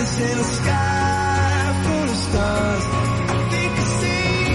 in a sky full of stars. I think I see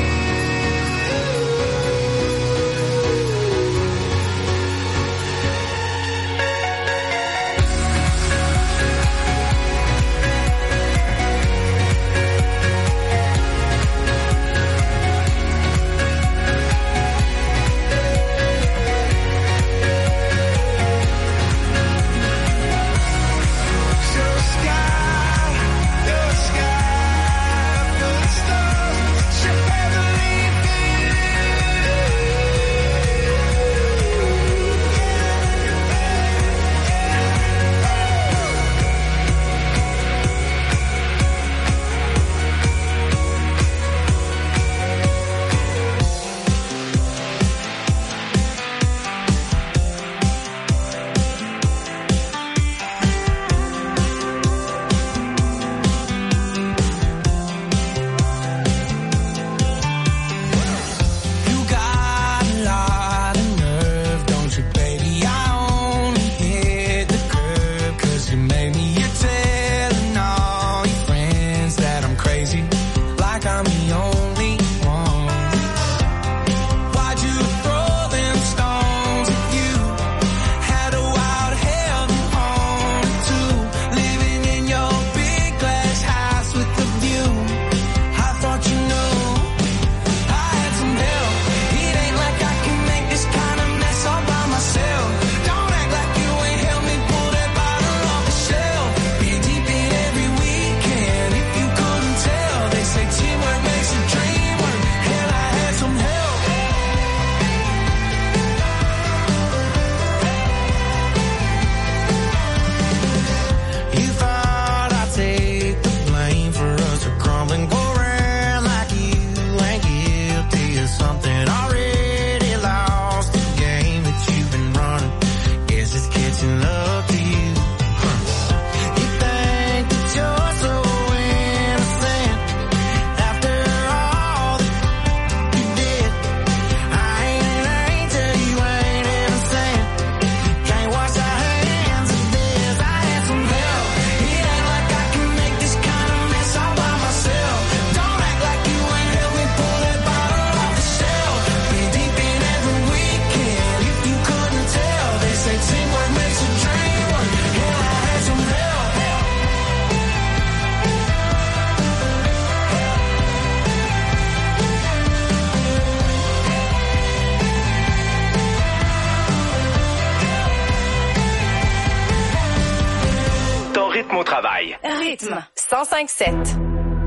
Rythme au travail. Rythme 105.7.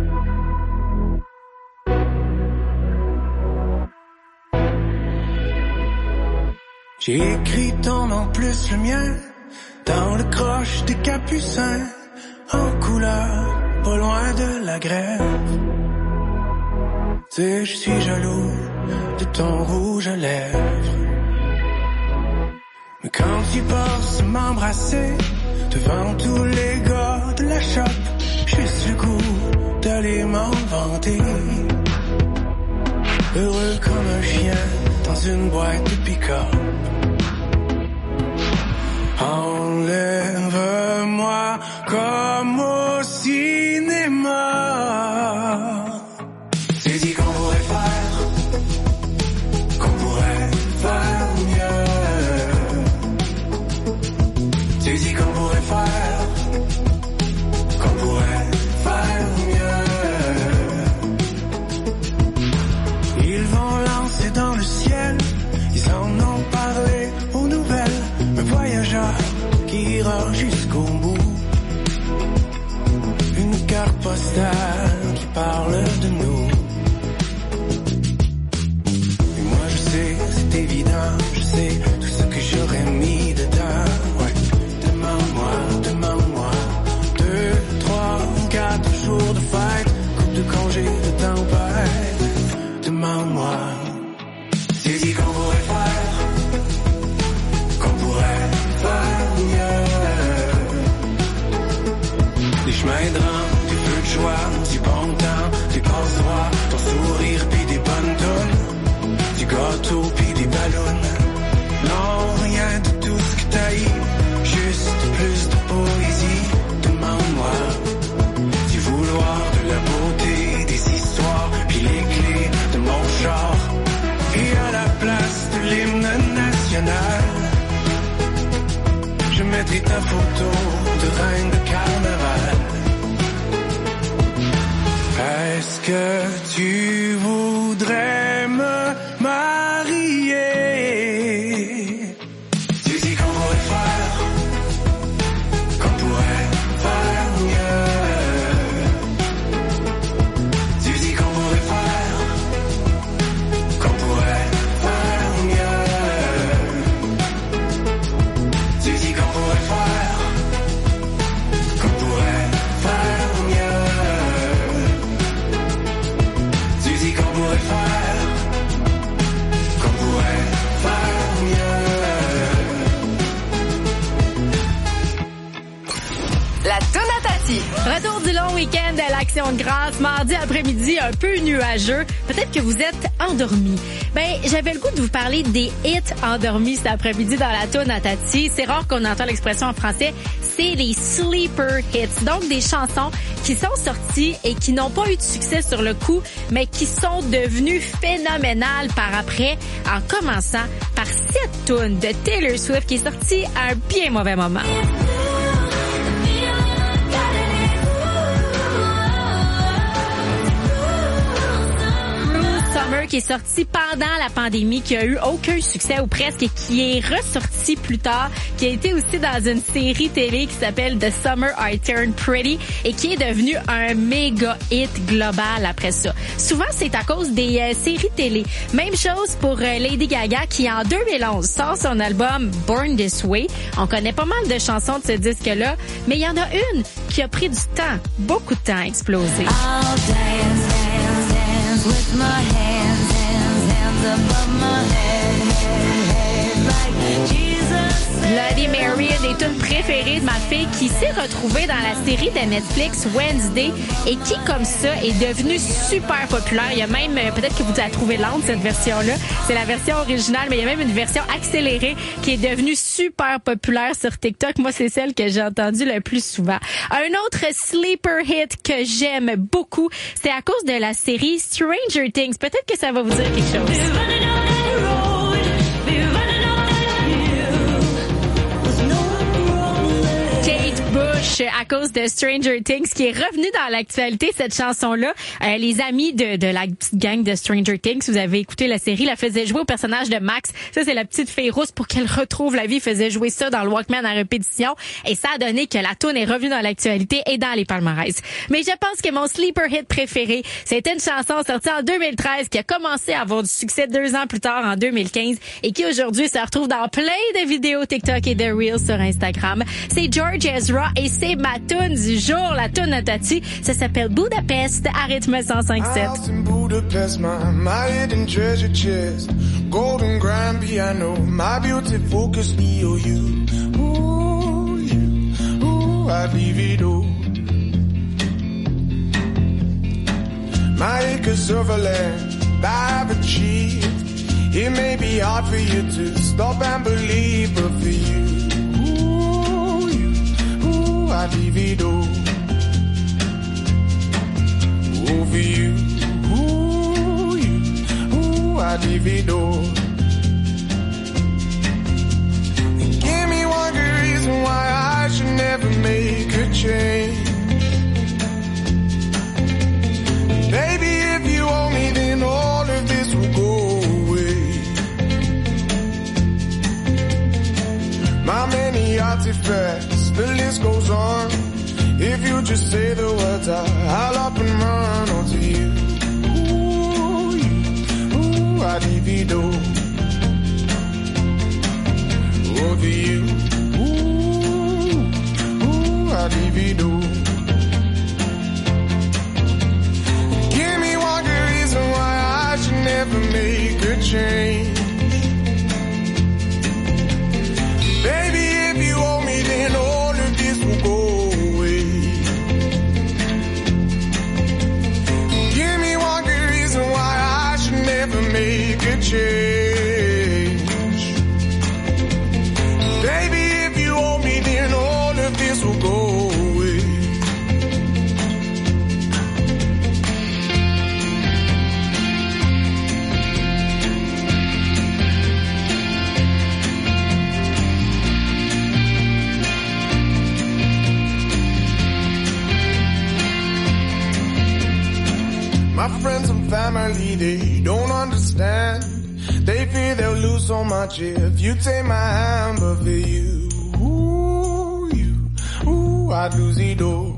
J'ai écrit ton nom plus le mien dans le croche des capucins en couleur, pas loin de la grève. Tu sais, je suis jaloux de ton rouge à lèvres. Mais quand tu passes m'embrasser devant tous les gars de la shop, juste le goût d'aller m'en vanter. Heureux comme un chien dans une boîte de pick-up. Enlève-moi comme au cinéma. C'est dit qu'on pourrait faire mieux. C'est dit qu'on pourrait faire mieux. Ils vont lancer dans le ciel, ils en ont parlé aux nouvelles, un voyageur qui ira jusqu'au bout. Une carte postale qui parle de nous. Et moi je sais, c'est évident, je sais tout ce que j'aurais mis dedans. Ouais, demande-moi 2, 3, 4 jours de fête, coupe de congé de tempête. Demande-moi. C'est dit qu'on pourrait faire mieux. Des chemins de rang, des feux de joie, du bon temps, des passe-droits, ton sourire pis des bonnes tonnes, du gâteau pis des ballons. Non, rien de tout ce que t'as eu, juste plus de poésie. Demande-moi. Tati. Retour du long week-end de l'Action de grâce, mardi après-midi un peu nuageux. Peut-être que vous êtes endormis. J'avais le goût de vous parler des hits endormis cet après-midi dans la toune à Tati. C'est rare qu'on entend l'expression en français. C'est les sleeper hits. Donc, des chansons qui sont sorties et qui n'ont pas eu de succès sur le coup, mais qui sont devenues phénoménales par après, en commençant par cette toune de Taylor Swift qui est sortie à un bien mauvais moment. Summer qui est sorti pendant la pandémie, qui a eu aucun succès ou presque et qui est ressorti plus tard, qui a été aussi dans une série télé qui s'appelle The Summer I Turned Pretty et qui est devenu un méga hit global après ça. Souvent, c'est à cause des séries télé. Même chose pour Lady Gaga qui en 2011 sort son album Born This Way. On connaît pas mal de chansons de ce disque-là, mais il y en a une qui a pris du temps, beaucoup de temps à exploser. With my hands above my head, like Jesus. Bloody Mary, une des tunes préférées de ma fille qui s'est retrouvée dans la série de Netflix Wednesday et qui, comme ça, est devenue super populaire. Il y a même, peut-être que vous la trouvez lente, cette version-là. C'est la version originale, mais il y a même une version accélérée qui est devenue super populaire sur TikTok. Moi, c'est celle que j'ai entendue le plus souvent. Un autre sleeper hit que j'aime beaucoup, c'est à cause de la série Stranger Things. Peut-être que ça va vous dire quelque chose. À cause de Stranger Things, qui est revenu dans l'actualité, cette chanson-là. Les amis de la petite gang de Stranger Things, si vous avez écouté la série, la faisaient jouer au personnage de Max. Ça, c'est la petite fille rousse pour qu'elle retrouve la vie. Faisait jouer ça dans le Walkman à répétition. Et ça a donné que la toune est revenue dans l'actualité et dans les palmarès. Mais je pense que mon sleeper hit préféré, c'était une chanson sortie en 2013 qui a commencé à avoir du succès 2 ans plus tard, en 2015, et qui aujourd'hui se retrouve dans plein de vidéos TikTok et de Reels sur Instagram. C'est George Ezra et c'est ma toune du jour, la toune à Tati. Ça s'appelle Budapest à rythme 105.7. Budapest, my hidden treasure chest, golden grand piano, my beauty focus, EOU. Ooh, I leave it all. My acres of land I've achieved. It may be hard for you to stop and believe, but for you, I leave it all. Over you, I leave it all. Give me one good reason why I should never make a change. Baby, if you owe me, then all of this will go away. My many artifacts, the list goes on. If you just say the words, I'll up and run onto you. Ooh, I leave it all. Over you. Ooh, I leave it all. Give me one good reason why I should never make a change. Baby, if you owe me, then all of this will go away. Give me one good reason why I should never make a change. Baby, if you owe me, then all of this will go away. My friends and family, they don't understand. They fear they'll lose so much if you take my hand, but for you, I'd lose it all.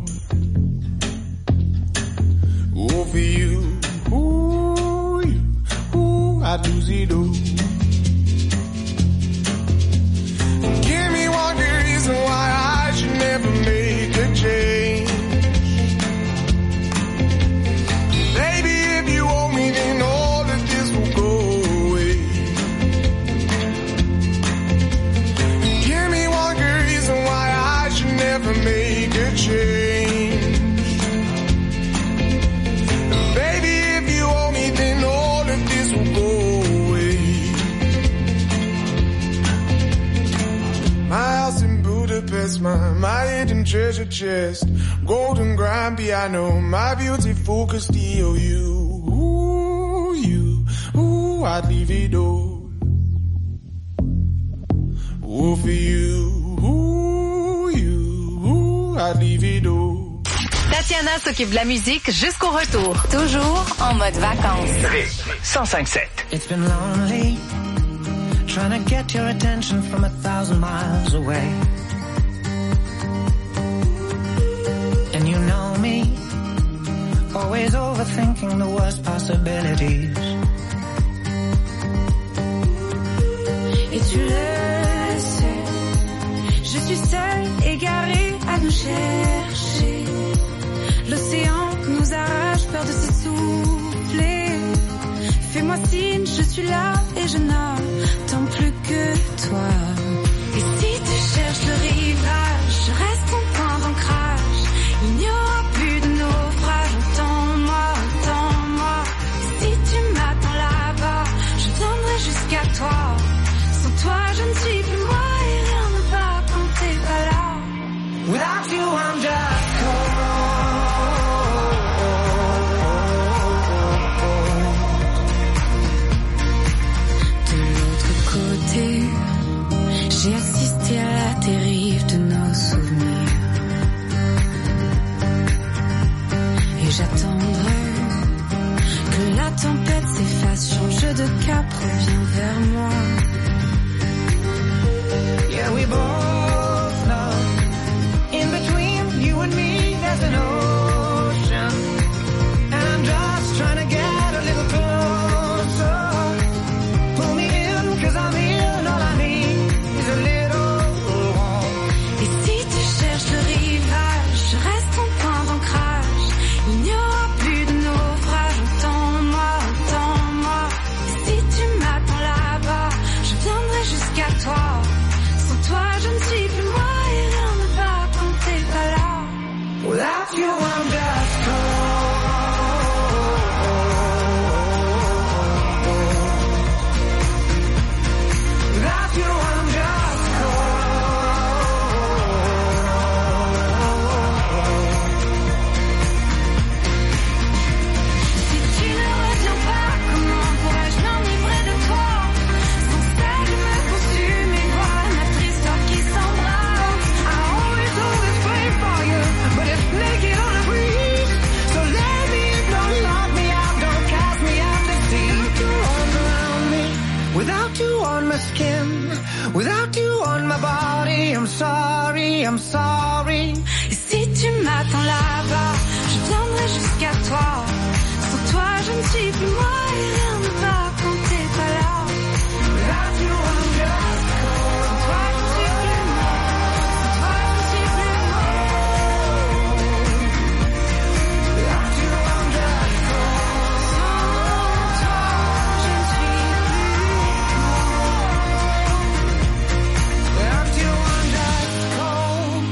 Oh, for you, I'd lose it all. Give me one good reason why I should never make a change. Baby, if you owe me, then all of this will go away. Give me one good reason why I should never make a change. hidden treasure chest, golden grand piano, my beautiful could steal you. Ooh, I'd leave it all. Ooh, for you, I'd leave it all. Tatiana s'occupe de la musique jusqu'au retour. Toujours en mode vacances. Rythme 105.7. It's been lonely, trying to get your attention from 1,000 miles away. And you know me, always overthinking the worst possibilities. Et tu le sais, je suis seule, égarée à nous chercher. L'océan nous arrache, peur de s'essouffler. Fais-moi signe, je suis là et je n'attends plus que toi. Et si tu cherches le rivage, je reste ton point d'ancrage. Il n'y aura plus de naufrage, attends-moi. Et si tu m'attends là-bas, je viendrai jusqu'à toi. Sans toi, je ne suis plus moi et rien ne va quand t'es pas là. Without you, I'm just cold. J'ai assisté à la dérive de nos souvenirs. Et j'attendrai que la tempête s'efface, change de cap, reviens vers moi. Yeah, we both know, in between you and me, there's an ocean. And I'm just trying to get a little closer. Pull me in, 'cause I'm here. Without you, I'm just cold. Without you, I'm just cold. Si tu ne reviens pas, comment pourrais-je m'enivrer de toi? Sans celle qui me consume et voir notre histoire qui s'embrase. I always pray for you, but it's naked on a breeze. So let me in, don't lock me out, don't cast me out to sea. Without you on my skin, without you on my body, I'm sorry. Et si tu m'attends là-bas, je viendrai jusqu'à toi. Sans toi, je ne suis plus moi et rien ne va quand t'es pas là. Without you, I'm just cold. Sans toi, je ne suis plus moi. Sans toi, je ne suis plus moi. Without you, I'm just cold. Sans toi, je ne suis plus moi. Without you, I'm just cold.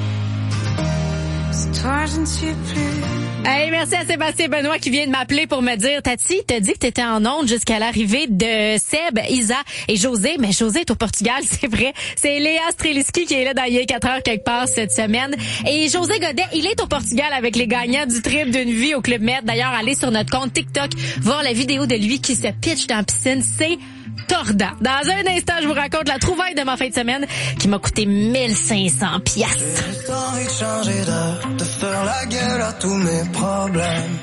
Sans toi, je ne suis plus. Hey, merci à Sébastien Benoît qui vient de m'appeler pour me dire, Tati, t'as dit que t'étais en onde jusqu'à l'arrivée de Seb, Isa et José. Mais José est au Portugal, c'est vrai. C'est Léa Streliski qui est là dans Il y a 4 heures quelque part cette semaine. Et José Godet, il est au Portugal avec les gagnants du trip d'une vie au Club Med. D'ailleurs, allez sur notre compte TikTok voir la vidéo de lui qui se pitch dans la piscine. C'est tordant. Dans un instant, je vous raconte la trouvaille de ma fin de semaine qui m'a coûté 1500 piastres. J'ai juste envie de changer d'heure, de faire la gueule à tous mes problèmes.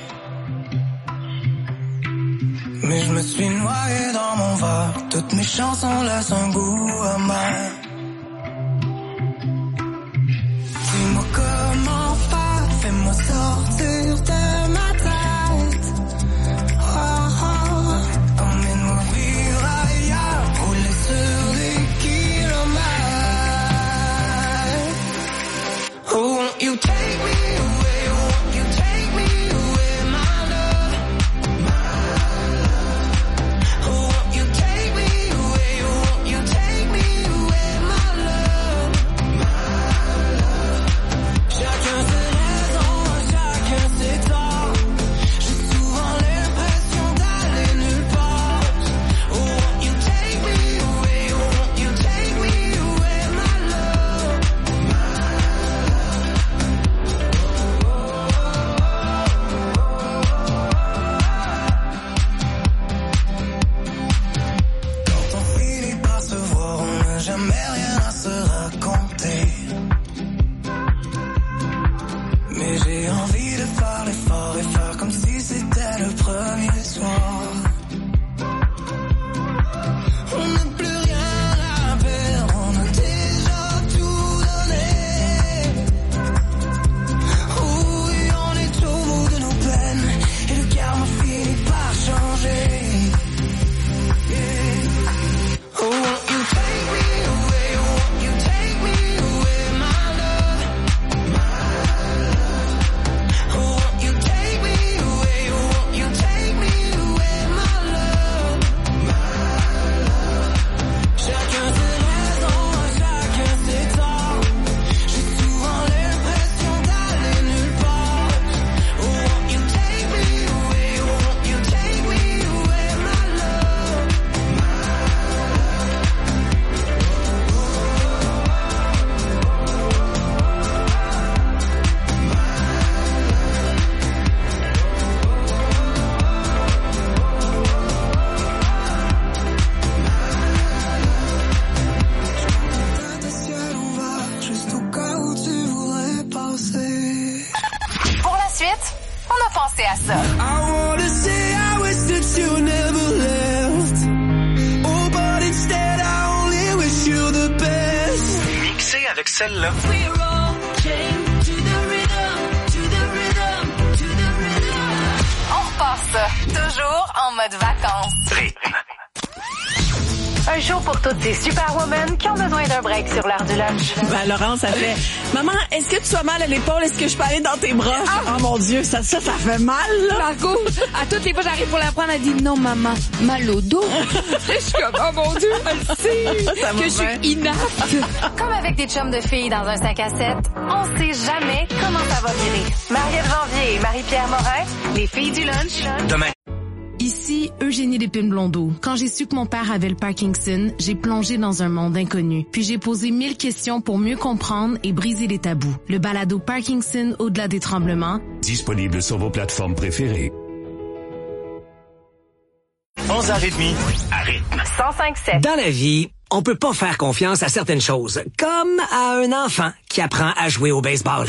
Mais je me suis noyé dans mon verre, toutes mes chansons laissent un goût amer. Dis-moi comment faire, fais-moi sortir de ma tête. Oh, oh, emmène-moi vivre ailleurs, rouler sur des kilomètres. Oh, won't you take me away, won't you take me away, my love, my love. Oh, won't you take me away, won't you take me away, my love, my love. Chacun ses raisons, chacun ses torts. J'ai souvent l'impression d'aller nulle part. Oh, won't you take me away, won't you take me away, my love, my love. pensez à ça. I wanna say I wish that you never left. Oh, but instead I only wish you the best. Mixé avec celle-là. We're all chained to the rhythm, to the rhythm, to the rhythm. On repart ça, toujours en mode vacances. Rythme. Un show pour toutes ces superwomen qui ont besoin d'un break sur l'heure du lunch. Ben, Laurence, ça fait, maman, est-ce que tu as mal à l'épaule? Est-ce que je peux aller dans tes bras? Oh mon Dieu, ça fait mal, là. Marco, à toutes les fois j'arrive pour la prendre, elle dit non, maman, mal au dos. Je suis comme, oh mon Dieu, elle sait que je suis inapte. Comme avec des chums de filles dans un 5 à 7, on sait jamais comment ça va virer. Marielle Janvier et Marie-Pierre Morin, les filles du lunch. Demain. Ici, Eugénie Lépine-Blondeau. Quand j'ai su que mon père avait le Parkinson, j'ai plongé dans un monde inconnu. Puis j'ai posé 1000 questions pour mieux comprendre et briser les tabous. Le balado Parkinson au-delà des tremblements. Disponible sur vos plateformes préférées. 11h30 à rythme. 105.7. Dans la vie, on peut pas faire confiance à certaines choses, comme à un enfant qui apprend à jouer au baseball.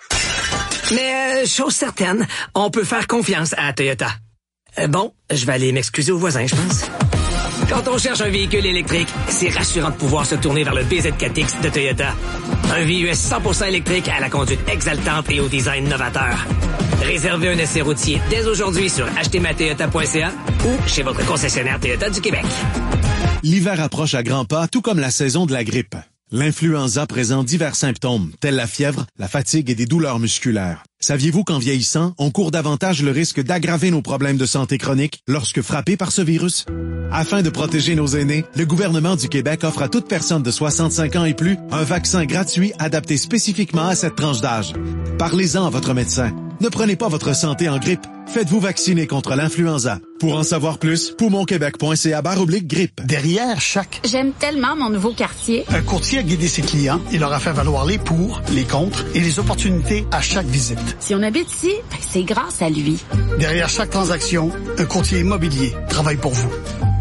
Mais chose certaine, on peut faire confiance à Toyota. Bon, je vais aller m'excuser aux voisins, je pense. Quand on cherche un véhicule électrique, c'est rassurant de pouvoir se tourner vers le BZ4X de Toyota. Un VUS 100% électrique à la conduite exaltante et au design novateur. Réservez un essai routier dès aujourd'hui sur achetezmatoyota.ca ou chez votre concessionnaire Toyota du Québec. L'hiver approche à grands pas, tout comme la saison de la grippe. L'influenza présente divers symptômes, tels la fièvre, la fatigue et des douleurs musculaires. Saviez-vous qu'en vieillissant, on court davantage le risque d'aggraver nos problèmes de santé chronique lorsque frappés par ce virus? Afin de protéger nos aînés, le gouvernement du Québec offre à toute personne de 65 ans et plus un vaccin gratuit adapté spécifiquement à cette tranche d'âge. Parlez-en à votre médecin. Ne prenez pas votre santé en grippe. Faites-vous vacciner contre l'influenza. Pour en savoir plus, poumonquebec.ca/grippe. Derrière chaque... J'aime tellement mon nouveau quartier. Un courtier a guidé ses clients et leur a fait valoir les pour, les contre et les opportunités à chaque visite. Si on habite ici, c'est grâce à lui. Derrière chaque transaction, un courtier immobilier travaille pour vous.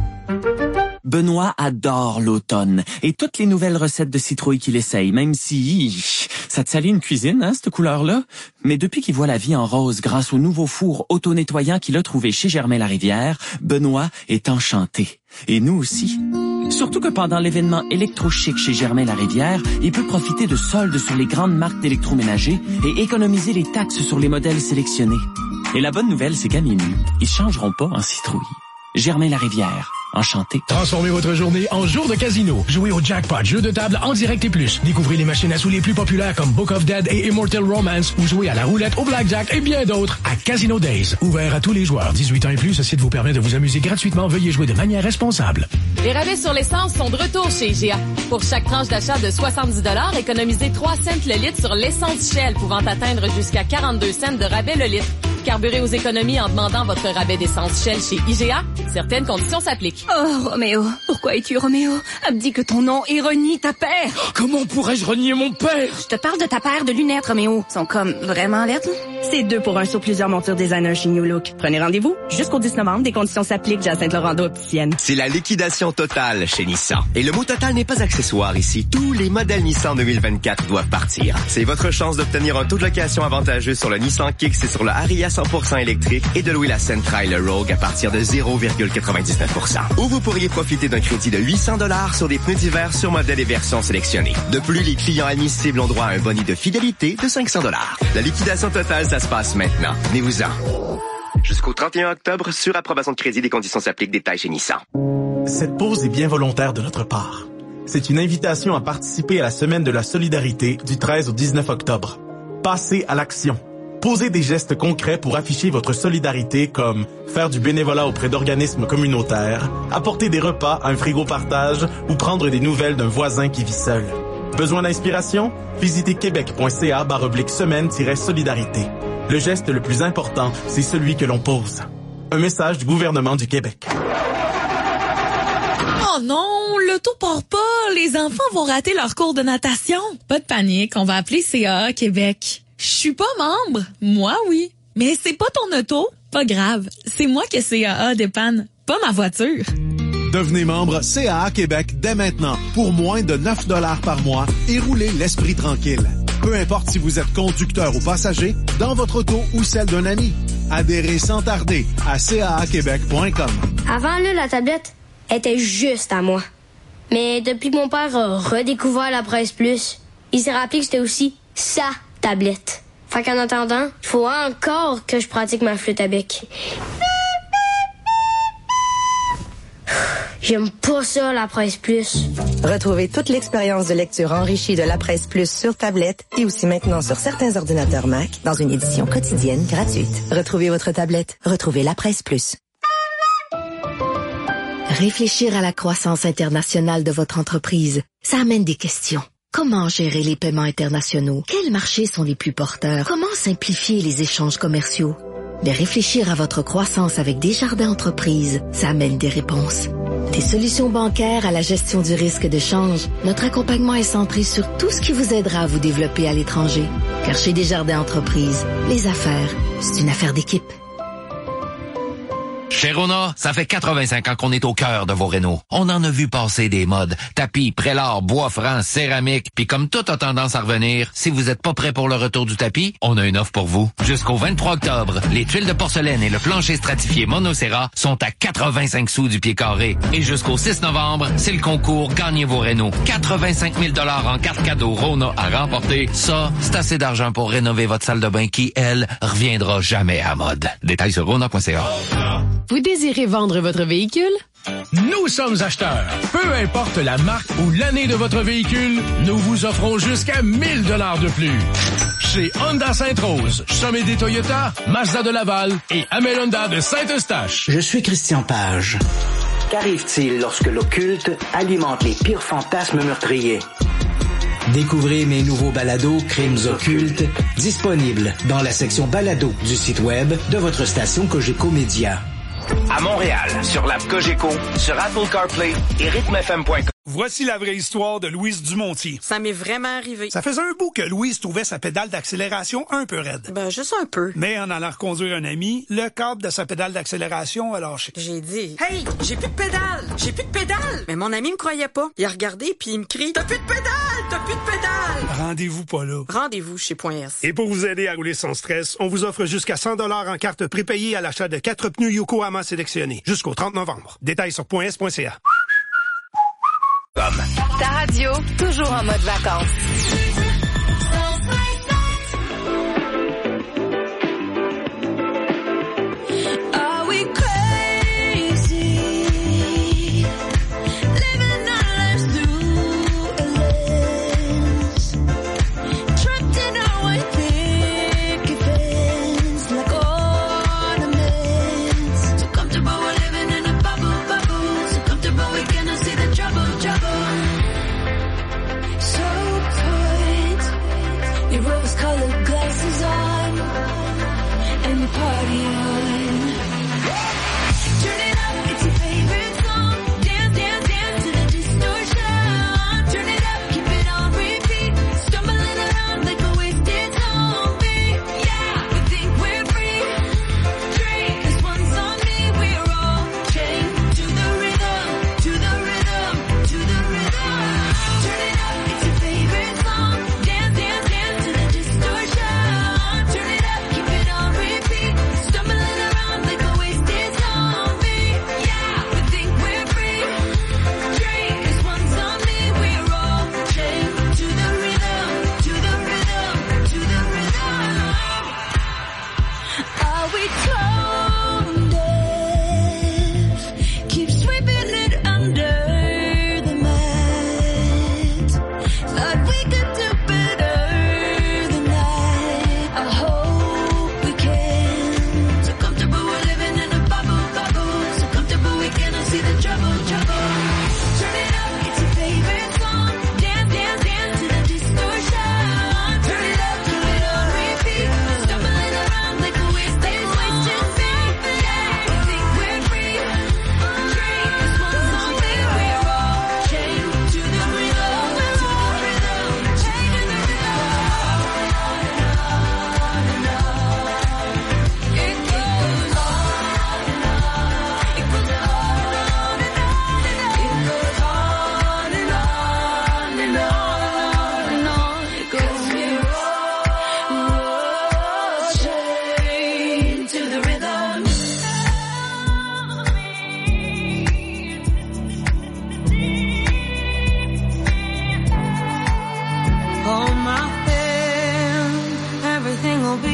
Benoît adore l'automne et toutes les nouvelles recettes de citrouille qu'il essaye, même si ça te salit une cuisine, hein, cette couleur-là. Mais depuis qu'il voit la vie en rose grâce au nouveau four auto-nettoyant qu'il a trouvé chez Germain-Larivière, Benoît est enchanté. Et nous aussi. Surtout que pendant l'événement électrochic chez Germain-Larivière, il peut profiter de soldes sur les grandes marques d'électroménager et économiser les taxes sur les modèles sélectionnés. Et la bonne nouvelle, c'est qu'à minuit, ils changeront pas en citrouille. Germain-Larivière. Enchanté. Transformez votre journée en jour de casino. Jouez au jackpot, jeu de table en direct et plus. Découvrez les machines à sous les plus populaires comme Book of Dead et Immortal Romance ou jouez à la roulette, au blackjack et bien d'autres à Casino Days. Ouvert à tous les joueurs. 18 ans et plus, ce site vous permet de vous amuser gratuitement. Veuillez jouer de manière responsable. Les rabais sur l'essence sont de retour chez IGA. Pour chaque tranche d'achat de 70 $, économisez 3 cents le litre sur l'essence Shell, pouvant atteindre jusqu'à 42 cents de rabais le litre. Carburez aux économies en demandant votre rabais d'essence Shell chez IGA. Certaines conditions s'appliquent. Oh, Roméo, pourquoi es-tu Roméo? Abdis que ton nom et renie ta paire. Comment pourrais-je renier mon père? Je te parle de ta paire de lunettes, Roméo. Ils sont comme vraiment lettres. C'est 2 pour 1 sur plusieurs montures designer chez New Look. Prenez rendez-vous jusqu'au 10 novembre. Des conditions s'appliquent. J'ai à Saint-Laurent opticienne. C'est la liquidation totale chez Nissan. Et le mot total n'est pas accessoire ici. Tous les modèles Nissan 2024 doivent partir. C'est votre chance d'obtenir un taux de location avantageux sur le Nissan Kicks et sur le Ariya 100% électrique et de louer la Sentra et le Rogue à partir de 0,99%. Ou vous pourriez profiter d'un crédit de 800 $ sur des pneus d'hiver sur modèles et versions sélectionnées. De plus, les clients admissibles ont droit à un bonus de fidélité de 500 $. La liquidation totale, ça se passe maintenant. Venez-vous-en. Jusqu'au 31 octobre, sur approbation de crédit, des conditions s'appliquent. Détails chez Nissan. Cette pause est bien volontaire de notre part. C'est une invitation à participer à la Semaine de la solidarité du 13 au 19 octobre. Passez à l'action. Posez des gestes concrets pour afficher votre solidarité comme faire du bénévolat auprès d'organismes communautaires, apporter des repas, un frigo partage ou prendre des nouvelles d'un voisin qui vit seul. Besoin d'inspiration? Visitez québec.ca/semaine-solidarité. Le geste le plus important, c'est celui que l'on pose. Un message du gouvernement du Québec. Oh non, l'auto part pas. Les enfants vont rater leur cours de natation. Pas de panique, on va appeler CAA Québec. Je suis pas membre. Moi, oui. Mais c'est pas ton auto. Pas grave. C'est moi que CAA dépanne, pas ma voiture. Devenez membre CAA Québec dès maintenant pour moins de 9 $ par mois et roulez l'esprit tranquille. Peu importe si vous êtes conducteur ou passager, dans votre auto ou celle d'un ami. Adhérez sans tarder à caaquebec.com. Avant, là, la tablette était juste à moi. Mais depuis que mon père a redécouvert la Presse Plus, il s'est rappelé que c'était aussi sa tablette. Fait qu'en attendant, il faut encore que je pratique ma flûte à bec. J'aime pas ça, la Presse Plus. Retrouvez toute l'expérience de lecture enrichie de la Presse Plus sur tablette et aussi maintenant sur certains ordinateurs Mac dans une édition quotidienne gratuite. Retrouvez votre tablette. Retrouvez la Presse Plus. Réfléchir à la croissance internationale de votre entreprise, ça amène des questions. Comment gérer les paiements internationaux? Quels marchés sont les plus porteurs? Comment simplifier les échanges commerciaux? De réfléchir à votre croissance avec Desjardins Entreprises, ça amène des réponses. Des solutions bancaires à la gestion du risque de change, notre accompagnement est centré sur tout ce qui vous aidera à vous développer à l'étranger. Car chez Desjardins Entreprises, les affaires, c'est une affaire d'équipe. Chez Rona, ça fait 85 ans qu'on est au cœur de vos rénaux. On en a vu passer des modes. Tapis, prélat, bois franc, céramique. Puis comme tout a tendance à revenir, si vous êtes pas prêt pour le retour du tapis, on a une offre pour vous. Jusqu'au 23 octobre, les tuiles de porcelaine et le plancher stratifié Monocera sont à 85 sous du pied carré. Et jusqu'au 6 novembre, c'est le concours Gagnez vos rénaux. 85 000 $ en carte cadeau Rona à remporter. Ça, c'est assez d'argent pour rénover votre salle de bain qui, elle, reviendra jamais à mode. Détails sur rona.ca. Vous désirez vendre votre véhicule? Nous sommes acheteurs. Peu importe la marque ou l'année de votre véhicule, nous vous offrons jusqu'à 1 000 $ de plus. Chez Honda Sainte-Rose, Sommet des Toyota, Mazda de Laval et Amel Honda de Saint-Eustache. Je suis Christian Page. Qu'arrive-t-il lorsque l'occulte alimente les pires fantasmes meurtriers? Découvrez mes nouveaux balados Crimes occultes, disponibles dans la section balado du site web de votre station Cogeco Média. À Montréal, sur l'app Cogeco, sur Apple CarPlay et rythmefm.com. Voici la vraie histoire de Louise Dumontier. Ça m'est vraiment arrivé. Ça faisait un bout que Louise trouvait sa pédale d'accélération un peu raide. Ben, juste un peu. Mais en allant reconduire un ami, le câble de sa pédale d'accélération a lâché. J'ai dit, « Hey, j'ai plus de pédale! J'ai plus de pédale! » Mais mon ami me croyait pas. Il a regardé puis il me crie, « T'as plus de pédale! T'as plus de pédale! » Rendez-vous pas là. Rendez-vous chez .s. Et pour vous aider à rouler sans stress, on vous offre jusqu'à 100 $ en carte prépayée à l'achat de 4 pneus Yokohama sélectionnés. Jusqu'au 30 novembre. Détails sur .s.ca. Ta radio, toujours en mode vacances. Are we crazy? Living our lives through a lens. Trapped in our white picket fence like ornaments. So comfortable we're living in a bubble. So comfortable we cannot see the trouble. So put your rose-colored glasses on and you party on. Turn it up, it's your favorite song. Dance, dance, dance to the distortion. Turn it up, keep it on repeat. Stumbling around like a wasted zombie. Yeah, we think we're free. Drink this one's on me. We're all chained to the rhythm, to the rhythm, to the rhythm. Turn it up, it's your favorite song. Dance, dance, dance to the distortion. Turn it up, keep it on repeat. Stumbling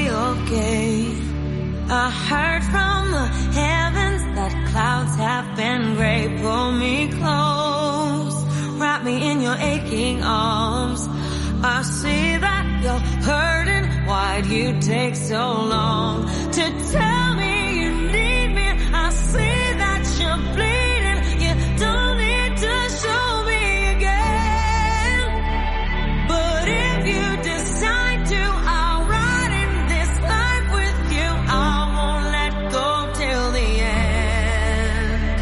okay. I heard from the heavens that clouds have been gray. Pull me close, wrap me in your aching arms. I see that you're hurting. Why'd you take so long to tell me you need me? I see that you're bleeding. You don't need to show me again. But if you decide to, I'll ride in this life with you. I won't let go till the end.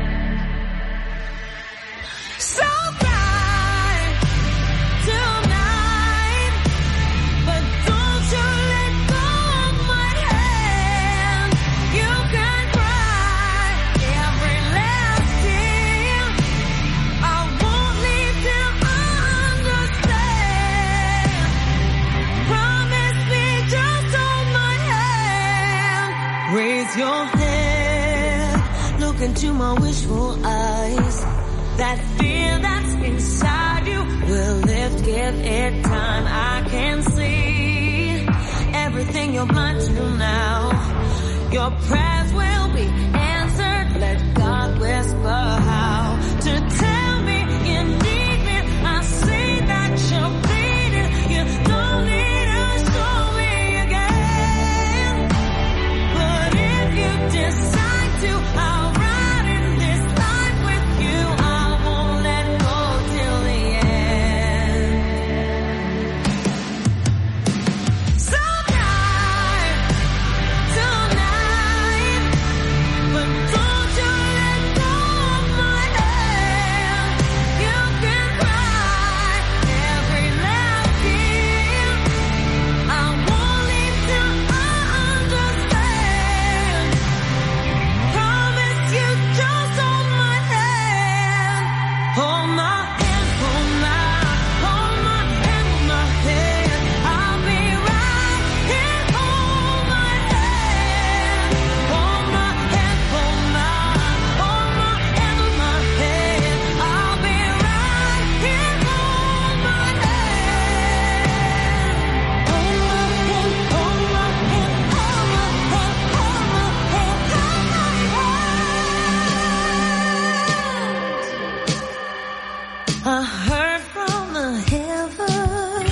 So cry tonight, but don't you let go of my hand. You can cry every last tear. I won't leave till I understand. Promise me, just hold my hand. Raise your head, look into my wishful eyes. That fear that's inside you will lift, give it time. I can see everything you're blind to now. Your prayers will be answered. Let God whisper how to tell me you need me. I see that you're bleeding. You don't need to show me again. But if you decide to, I'll ride in this life with you. I won't let go till the end. So cry tonight, but don't you let go of my hand. You can cry every last tear. I won't leave till I understand. Promise you, just hold my hand. Hold my hand, hold my hand, hold my hand. I'll be right here. Hold my hand, hold my hand, hold my hand, hold my hand. I'll be right here. Hold my hand, hold my hand, hold my hand, hold my hand. I heard from the heavens.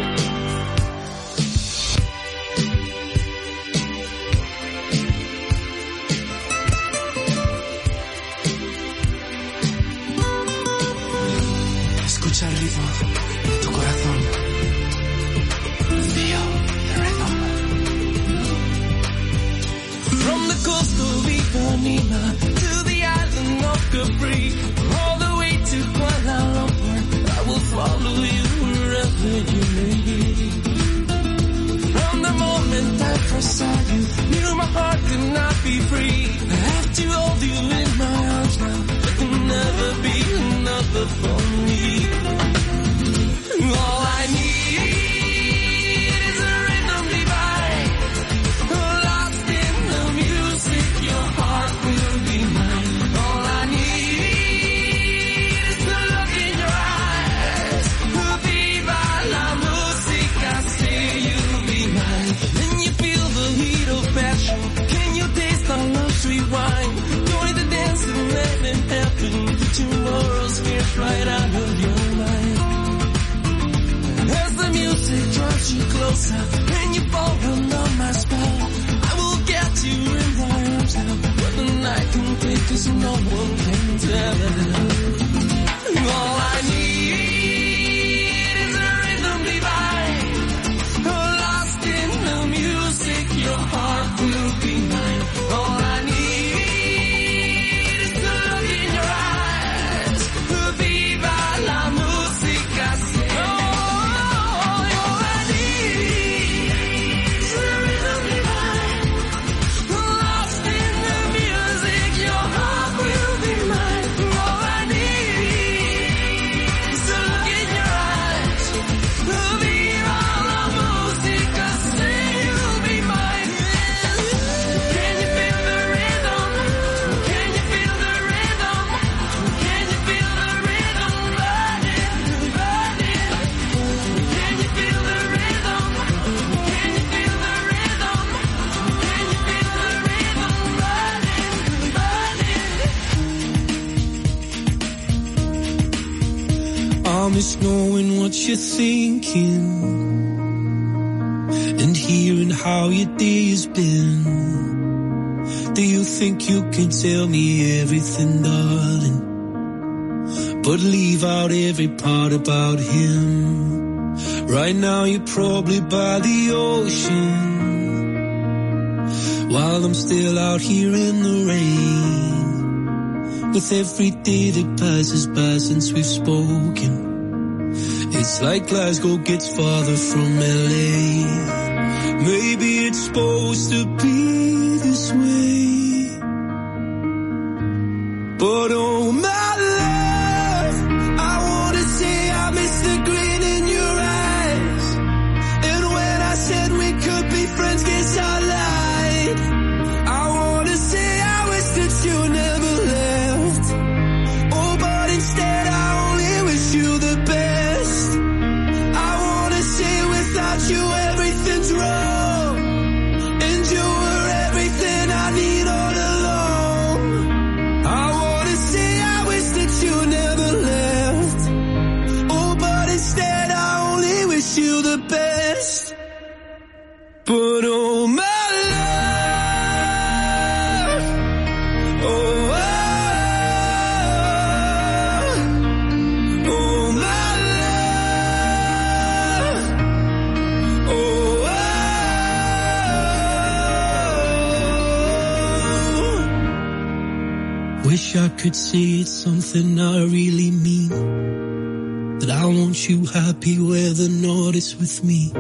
Escucha el ritmo de tu corazón. Feel the rhythm. From the coast of Ipanema to the island of Capri, all the way to Kuala Lumpur, I will follow you wherever you may be. From the moment I first saw you, knew my heart could not be free. I have to hold you in my arms now. There can never be another for me. All I need is a rhythm divine. Lost in the music, your heart will be mine. All I need is the look in your eyes. Viva la musica, say you'll be mine. Can you feel the heat of passion? Can you taste our love sweet wine? Join the dance and let it happen. Tomorrow's scared right out of your mind. As the music draws you closer, when you fall under my spell, I will get you in my arms now. But the night can take, 'cause no one can tell. All I need is a rhythm divine. Lost in the music, your heart will be mine. All I need is the look in your eyes. Viva la musica, say. All I need is a rhythm divine. Lost in the music, your heart will be mine. All I need miss knowing what you're thinking and hearing how your day has been. Do you think you can tell me everything, darling, but leave out every part about him? Right now you're probably by the ocean, while I'm still out here in the rain. With every day that passes by since we've spoken, it's like Glasgow gets farther from LA. Maybe it's supposed to be this way, but oh my love, I wanna say I miss the grin in your eyes. And when I said we could be friends, guess I lied. I wanna say I wish that you never left. Oh, but instead I only wish you the best. I wanna say without you everything's wrong, and you were everything I need all along. I wanna say I wish that you never left. Oh, but instead I only wish you the best. But oh my love, oh, oh my love, oh, wish I could say it's something I really mean, that I want you happy whether or not it's with me.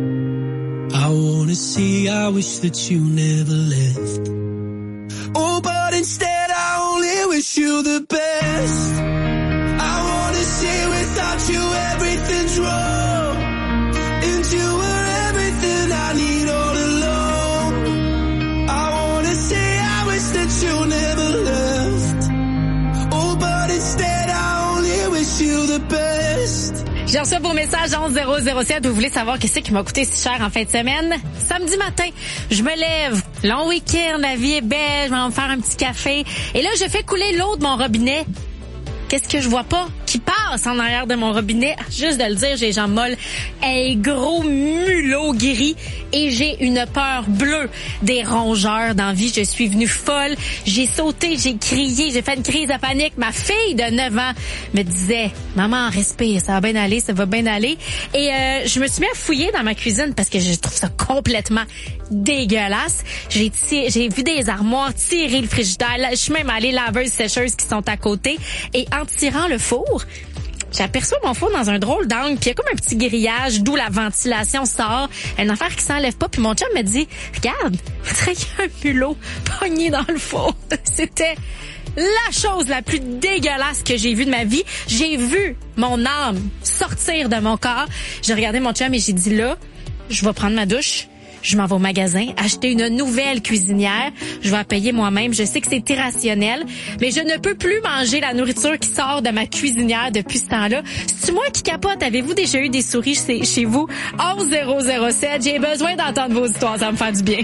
I wanna say I wish that you never left. Oh, but instead I only wish you the best. I wanna say without you everything's wrong, and you were everything I need all along. I wanna say I wish that you never left. Oh, but instead I only wish you the best. J'ai reçu vos messages 11007. Vous voulez savoir qu'est-ce qui m'a coûté si cher en fin de semaine? Samedi matin, je me lève, long week-end, la vie est belle, je vais me faire un petit café. Et là, je fais couler l'eau de mon robinet. Qu'est-ce que je vois pas qui passe en arrière de mon robinet? Juste de le dire, j'ai les jambes molles. Un gros mulot gris et j'ai une peur bleue des rongeurs dans la vie. Je suis venue folle. J'ai sauté, j'ai crié, j'ai fait une crise de panique. Ma fille de 9 ans me disait, maman, respire, ça va bien aller, ça va bien aller. Et je me suis mis à fouiller dans ma cuisine parce que je trouve ça complètement dégueulasse. J'ai vu des armoires, tiré le frigidaire. Je suis même allée laveuse sécheuse qui sont à côté. Et en tirant le four, j'aperçois mon four dans un drôle d'angle, puis il y a comme un petit grillage d'où la ventilation sort, une affaire qui s'enlève pas, puis mon chum me dit, regarde, il faudrait qu'il y ait un mulot pogné dans le four. C'était la chose la plus dégueulasse que j'ai vue de ma vie. J'ai vu mon âme sortir de mon corps. J'ai regardé mon chum et j'ai dit, là, je vais prendre ma douche. Je m'en vais au magasin, acheter une nouvelle cuisinière. Je vais la payer moi-même. Je sais que c'est irrationnel, mais je ne peux plus manger la nourriture qui sort de ma cuisinière depuis ce temps-là. C'est moi qui capote. Avez-vous déjà eu des souris chez vous? 11007. J'ai besoin d'entendre vos histoires. Ça me fait du bien.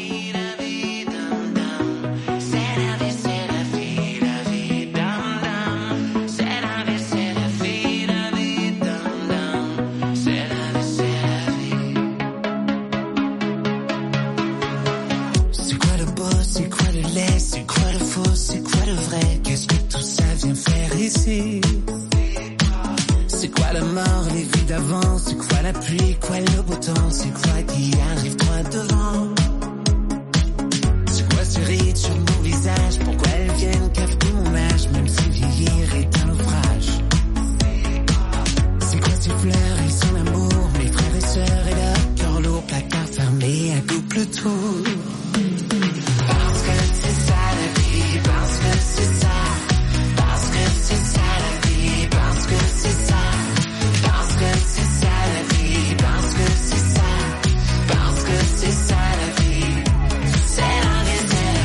C'est quoi le faux, c'est quoi le vrai? Qu'est-ce que tout ça vient faire ici? C'est quoi la mort, les vies d'avant? C'est quoi la pluie, quoi le beau temps? C'est quoi qui arrive droit devant? C'est quoi ce ride sur mon visage? Pourquoi elles viennent cafeter mon âge? Même si vieillir est un naufrage. C'est quoi ces fleurs et son amour? Mes frères et sœurs et leur cœur lourd, placard fermé à double tour. Parce que c'est ça la vie, parce que c'est ça, parce que c'est ça la vie, parce que c'est ça, parce que c'est ça la vie, parce que c'est ça, parce que c'est ça la vie. C'est la vie,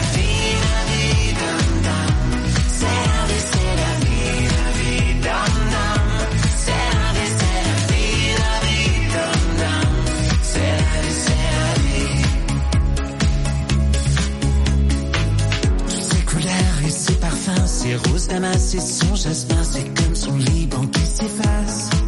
dum dum. C'est la vie, dum dum. C'est la vie, dum dum. C'est la vie, ses roses damas et son jasmin, c'est comme son Liban qui s'efface.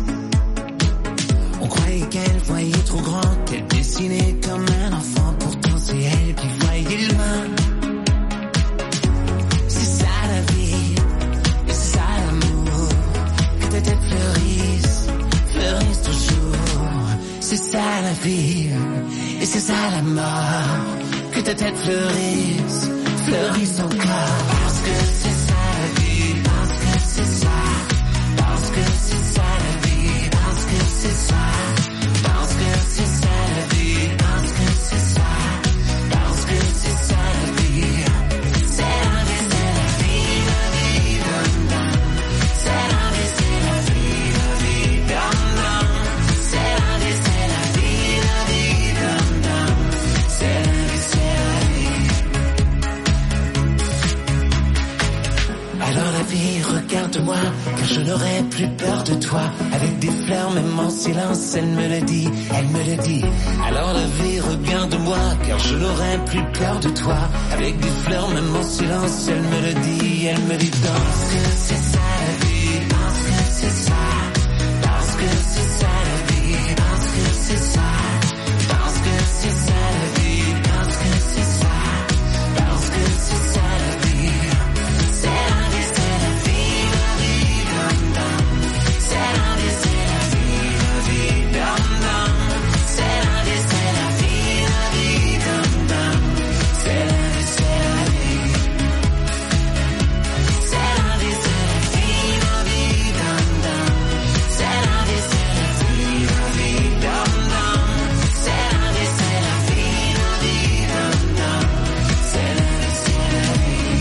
la mort, que ta tête fleurisse, fleurisse encore. Parce que c'est ça la vie, parce que c'est ça, parce que c'est ça la vie, parce que c'est ça, parce que c'est ça la vie, parce que c'est ça, parce que c'est ça la vie. C'est la vie, c'est la vie, dum dum. C'est la vie, c'est la vie, dum dum. C'est la vie, c'est la vie, dum dum. C'est la vie, c'est la vie. Alors la vie, regarde-moi, car je n'aurai plus peur de toi. Avec des fleurs, même en silence, elle me le dit, elle me le dit. Alors la vie, regarde-moi, car je n'aurai plus peur de toi. Avec des fleurs, même en silence, elle me le dit, elle me dit. Parce que c'est ça la vie, parce que c'est ça, parce que c'est ça la vie, parce que c'est ça, parce que c'est ça la vie, parce que c'est ça, parce que c'est ça la vie. C'est la vie, c'est la vie, dum dum. C'est la vie, c'est la vie, dum dum. C'est la vie, c'est la vie, dum dum. C'est la vie, c'est la vie. C'est la vie, c'est la vie, dum dum. C'est la vie, c'est la vie, dum dum. C'est la vie, c'est la vie, dum dum. C'est la vie, c'est la vie.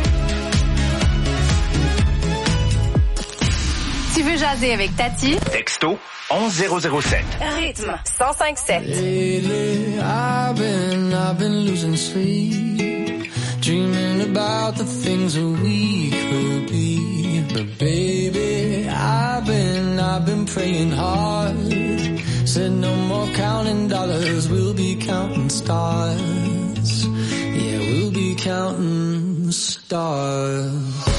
Tu veux jaser avec Tati? Texto 11007. Rythme 1057. Lately, I've been losing sleep, dreaming about the things that we could be. But baby, I've been praying hard. Said no more counting dollars, we'll be counting stars. Yeah, we'll be counting stars.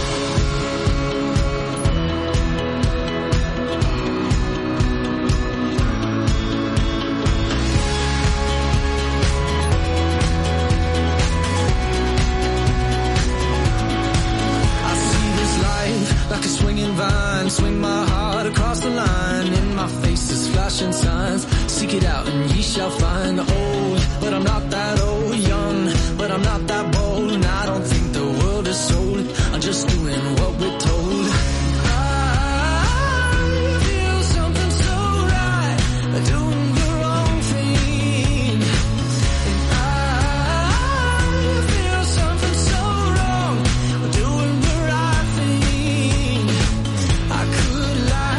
Like a swinging vine, swing my heart across the line. In my face is flashing signs. Seek it out and ye shall find. Old, but I'm not that old. Young, but I'm not that bold. And I don't think the world is sold. I'm just doing what we're told. I feel something so right, doing the wrong thing. And I feel something so wrong, doing the right thing. I could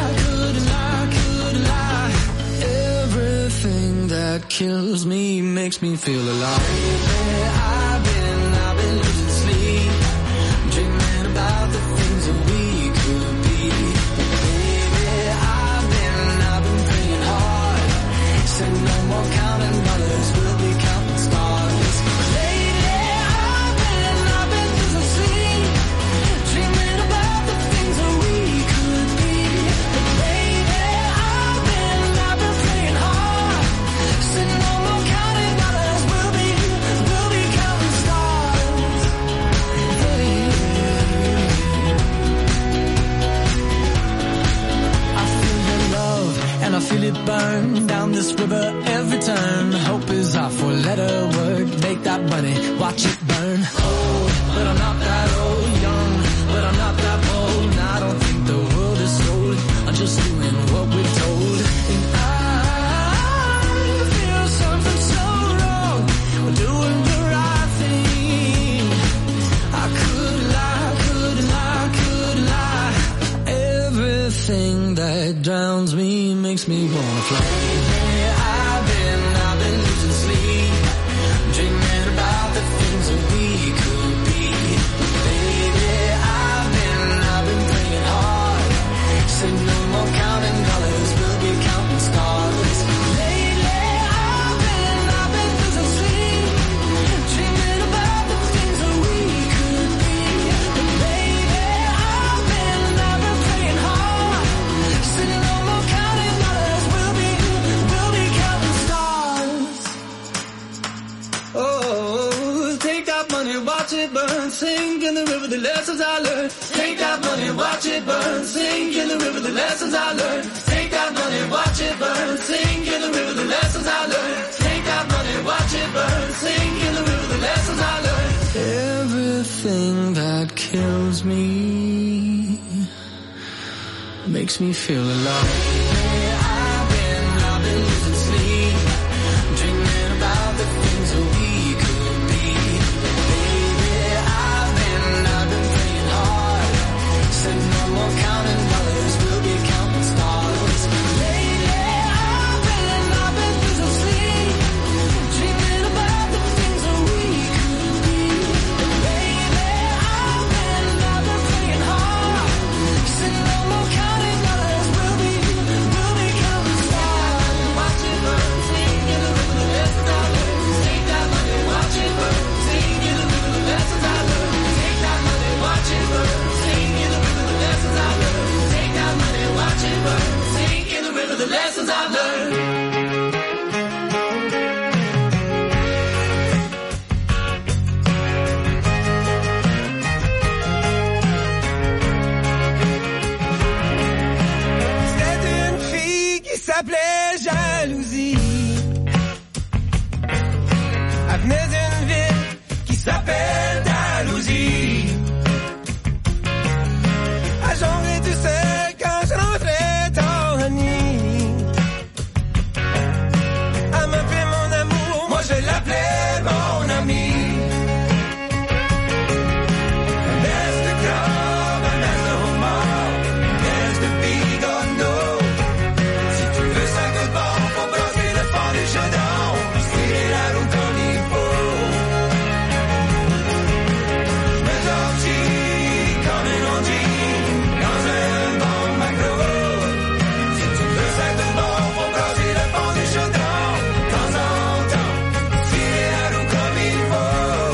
lie. Everything that kills me makes me feel alive. I've been losing sleep, dreaming about the things that we could be. Baby, I've been praying hard. Said no more counting dollars, we'll be counting stars. Lately, I've been losing sleep, dreaming about the things that we could be. Baby, I've been praying hard. Said no more counting dollars, we'll be counting stars. Hey. I feel your love and I feel it burn down this river every turn. Hope is our four-letter word. Make that money, watch it burn. Old, but I'm not that old. Young, but I'm not that bold. And I don't think the world is sold. I'm just doing what we're told. And I feel something so wrong, doing the right thing. I could lie. Everything that drowns me makes me wanna fly. I've been losing sleep, dreaming about the things that we could be. Baby, I've been praying hard. Said no more counting dollars, we'll be counting stars. Lately, I've been losing sleep, dreaming about the things that we could be. Baby, I've been praying hard. Said no more counting dollars, we'll be counting stars. Oh, take that money, watch it burn, sink in the river, the lessons I learned. Take that money, watch it burn, sink in the river, the lessons I learned. Take that money, watch it burn, sink in the river, the lessons I learned. Take that money, watch it burn. Sing in the river the lessons I learned. Everything that kills me makes me feel alive. I've been losing sleep, dreaming about the things that we could be. Baby, I've been praying hard. Said no more counting dollars, we'll be counting stars. Lately, I've been losing sleep, dreaming about the things that we could be. Baby, I've been praying hard. Said no more counting dollars, we'll be counting stars. Watch it burn, sing in the river the lessons I learned. Take that money, watch it burn, sing in the river the lessons I learned. Take that money, watch it burn, sing in the river the lessons I learned. Take that money, watch it burn, sing in the river the lessons I learned. C'était une fille qui s'appelait Jalousie. Elle venait d'une ville qui s'appelle Dalhousie. Elle jonglerait tout seul quand je rentrais dans la nuit. Elle m'appelait mon amour, moi je l'appelais mon ami. Un mess de crabe, un mess de homard, un mess de bigorneau. Si tu veux ça que bon, faut brasser le fond des chaudrons, tirer la roue comme il faut. Je me tortille comme un ondine dans un bon macro. Si tu veux ça que bon, faut brasser le fond des chaudrons, de temps en temps, tirer la roue comme il faut.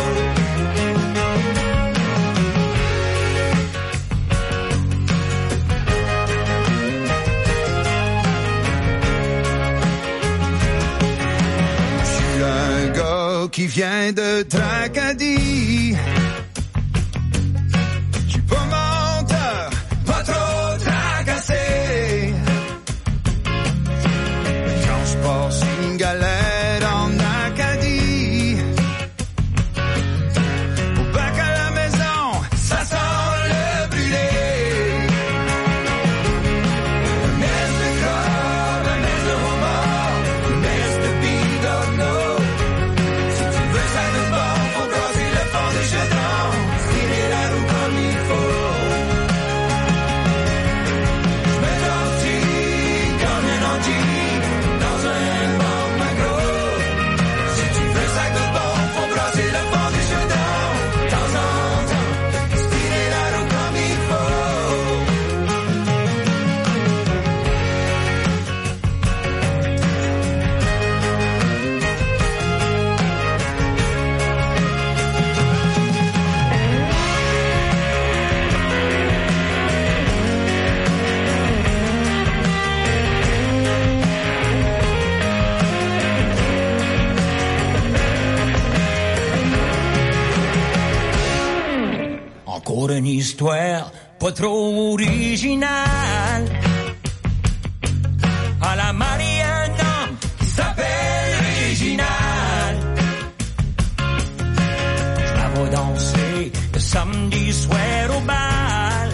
Je suis un gars qui vient de Tracadie. Je suis pas menteur, pas trop tracassé. Quand je passe une galère en Acadie, au bac à la maison, ça sent le brûlé. Un mess de crabe, un mess de homard, un mess de bigorneau. Si tu veux ça de bon, faut brasser le fond des chaudrons, tirer la roue comme il faut. Je me tortille comme un ondine dans un bon macro. Si tu veux ça de bon, faut brasser le fond des chaudrons, de temps en temps, tirer la roue comme il faut. Encore une histoire pas trop originale. À la mariée un homme qui s'appelle Réginal. Je la vois danser le samedi soir au bal.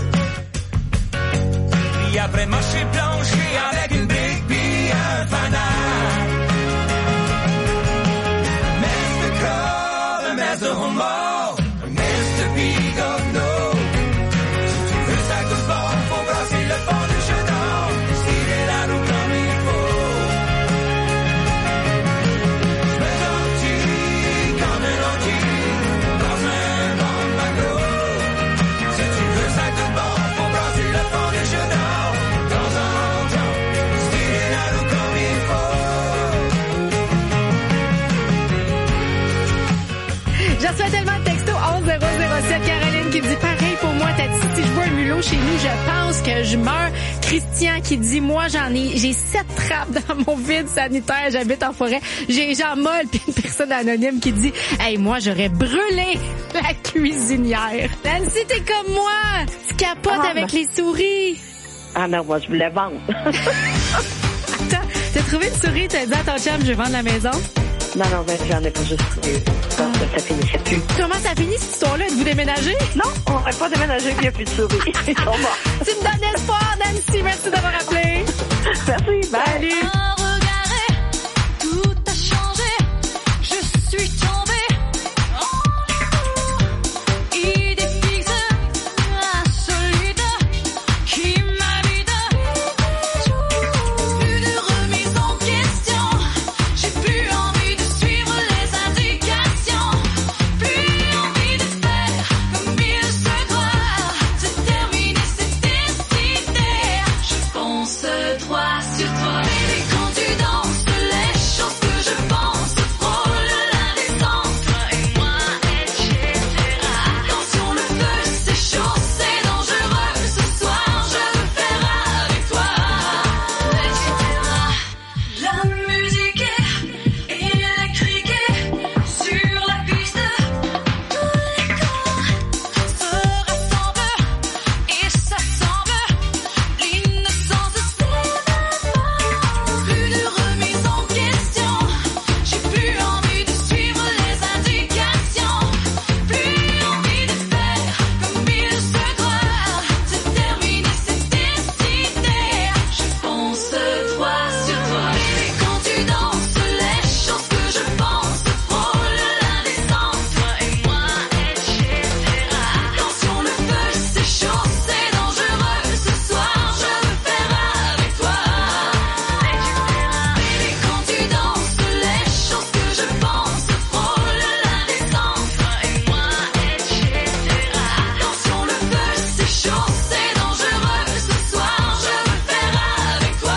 Puis après marcher plancher avec une brique puis un fanal. Un mess de crabe, un mess de homard, un mess de bigorneau. Si tu veux ça que bon, faut brasser le fond du chaudron, tirer la roue comme il faut. Je me tortille comme un ondine dans un bon macro. Si tu veux ça que bon, faut brasser le fond du chaudron, de temps en temps, tirer la roue comme il faut. Je reçois tellement de textos 11007 Caroline qui me dit pareil pour moi, Tati, si je vois un mulot chez nous, je pense que je meurs. Christian qui dit moi j'ai 7 trappes dans mon vide sanitaire, j'habite en forêt, j'ai les jambes molles, puis une personne anonyme qui dit hey moi j'aurais brûlé la cuisinière. Nancy, t'es comme moi, tu capotes avec les souris. Ah non, moi je voulais vendre. Attends, t'as trouvé une souris, t'as dit à ton chum je vais vendre la maison? Non, ben, j'en ai pas juste trouvé. Ça finissait plus. Comment ça finit cette histoire-là? Êtes-vous déménagé? Non, on n'aurait pas déménagé, puis il n'y a plus de souris. Ils sont morts. Tu me donnes espoir, Nancy. Merci d'avoir appelé. Merci. Bye. Salut. Tout a changé, je suis tombée. Idée fixe, insolite, qui m'habite. Plus de remise en question, j'ai plus envie de suivre les indications. Plus envie de faire comme il se doit. C'est terminé, c'est décidé. Je fonce droit sur toi. Et quand tu danses, les choses que je pense frôlent l'indécence. Toi et moi, etc. Attention, le feu c'est chaud, c'est dangereux. Ce soir, je veux faire avec toi, etc. La musique est électrique sur la piste. Tous les corps se rassemblent et s'assemblent. L'innocence s'évade. Plus de remise en question. J'ai plus envie de suivre les indications. Plus envie de faire comme il se doit. C'est terminé, c'est décidé. Je fonce droit sur toi. Et quand tu danses, les choses que je pense frôlent l'indécence. Toi et moi, etc. Attention, le feu c'est chaud, c'est dangereux. Ce soir, je veux faire avec toi, etc. Et quand tu danses, les choses que je pense frôlent l'indécence. Toi et moi, etc. Attention, le feu c'est chaud, c'est dangereux. Ce soir, je veux faire avec toi,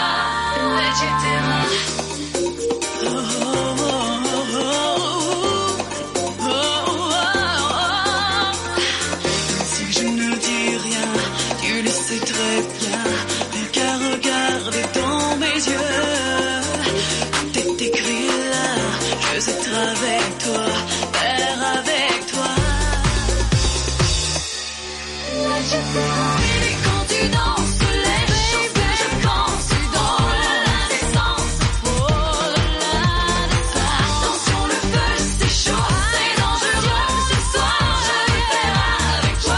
Si je ne dis rien, tu le sais très bien. Mais qu'à regarder dans mes yeux, tout est écrit là. Je veux être avec toi, faire avec toi. Et quand tu danses, les choses que je pense frôlent l'indécence. Attention, le feu c'est chaud, c'est dangereux. Ce soir, je veux faire avec toi,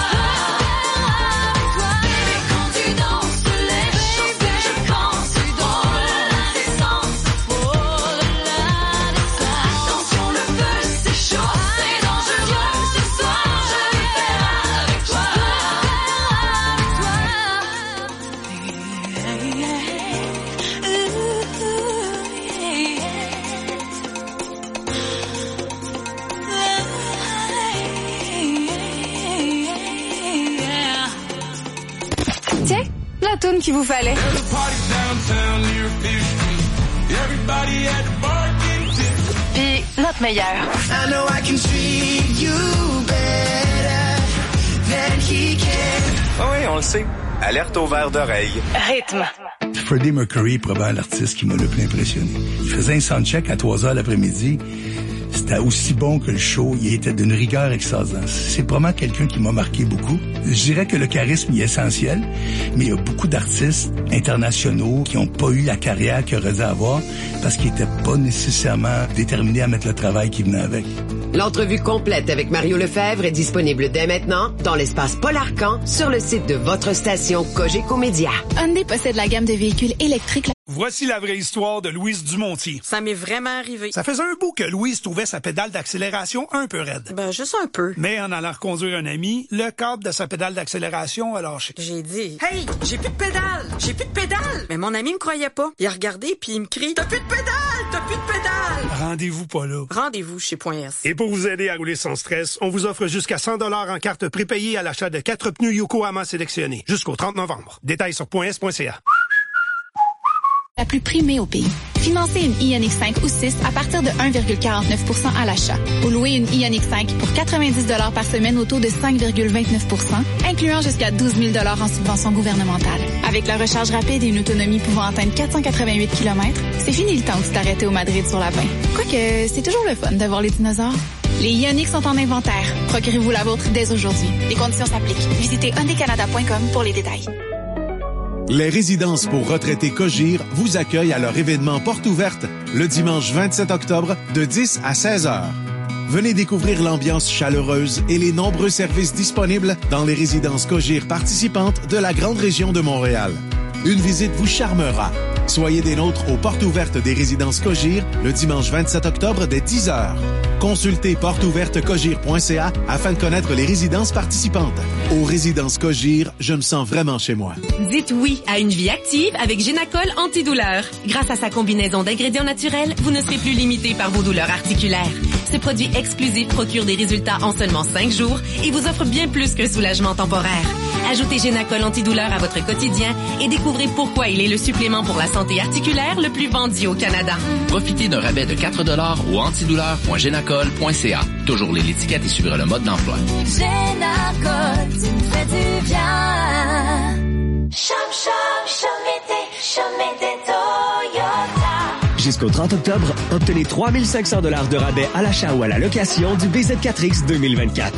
Et quand tu danses, les choses que je pense frôlent l'indécence. Attention, le feu c'est chaud, c'est dangereux. Ce soir, je veux faire avec toi, Tiens, la toune qu'il vous fallait. Puis notre meilleur. I know I can treat you better than he can. Ah oui, on le sait. Alerte au verre d'oreille. Rythme. Freddie Mercury est probablement l'artiste qui m'a le plus impressionné. Il faisait un soundcheck à 3h l'après-midi. C'était aussi bon que le show. Il était d'une rigueur extraordinaire. C'est probablement quelqu'un qui m'a marqué beaucoup. Je dirais que le charisme est essentiel, mais il y a beaucoup d'artistes internationaux qui n'ont pas eu la carrière qu'ils auraient dû avoir parce qu'ils n'étaient pas nécessairement déterminés à mettre le travail qui venait avec. L'entrevue complète avec Mario Lefebvre est disponible dès maintenant dans l'espace Paul Arcan sur le site de votre station Cogeco Média. Hyundai possède la gamme de véhicules électriques. Voici la vraie histoire de Louise Dumontier. Ça m'est vraiment arrivé. Ça faisait un bout que Louise trouvait sa pédale d'accélération un peu raide. Ben, juste un peu. Mais en allant reconduire un ami, le câble de sa pédale d'accélération a lâché. J'ai dit, hey, j'ai plus de pédale! J'ai plus de pédale! Mais mon ami me croyait pas. Il a regardé puis il me crie, t'as plus de pédale! T'as plus de pédale! Rendez-vous pas là. Rendez-vous chez .s. Et pour vous aider à rouler sans stress, on vous offre jusqu'à 100 $ en carte prépayée à l'achat de 4 pneus Yokohama sélectionnés jusqu'au 30 novembre. Détails sur .s.ca. La plus primée au pays. Financez une Ioniq 5 ou 6 à partir de 1,49% à l'achat. Ou louer une Ioniq 5 pour 90 $ par semaine au taux de 5,29%, incluant jusqu'à 12 000 $ en subvention gouvernementale. Avec la recharge rapide et une autonomie pouvant atteindre 488 km, c'est fini le temps où tu t'arrêtais au Madrid sur la 20. Quoique, c'est toujours le fun de voir les dinosaures. Les Ioniq sont en inventaire. Procurez-vous la vôtre dès aujourd'hui. Les conditions s'appliquent. Visitez hyundaicanada.com pour les détails. Les résidences pour retraités Cogir vous accueillent à leur événement Porte ouverte le dimanche 27 octobre de 10 à 16 heures. Venez découvrir l'ambiance chaleureuse et les nombreux services disponibles dans les résidences Cogir participantes de la grande région de Montréal. Une visite vous charmera. Soyez des nôtres aux portes ouvertes des résidences Cogir le dimanche 27 octobre dès 10 heures. Consultez porteouvertecogir.ca afin de connaître les résidences participantes. Aux résidences Cogir, je me sens vraiment chez moi. Dites oui à une vie active avec Génacol antidouleur. Grâce à sa combinaison d'ingrédients naturels, vous ne serez plus limité par vos douleurs articulaires. Ce produit exclusif procure des résultats en seulement 5 jours et vous offre bien plus qu'un soulagement temporaire. Ajoutez Génacol antidouleur à votre quotidien et découvrez pourquoi il est le supplément pour la santé articulaire le plus vendu au Canada. Profitez d'un rabais de 4 $ au antidouleur.génacol.ca. Toujours lire l'étiquette et suivre le mode d'emploi. Génacol, tu me fais du bien. Chum été Toyota. Jusqu'au 30 octobre, obtenez 3 500 $ de rabais à l'achat ou à la location du BZ4X 2024.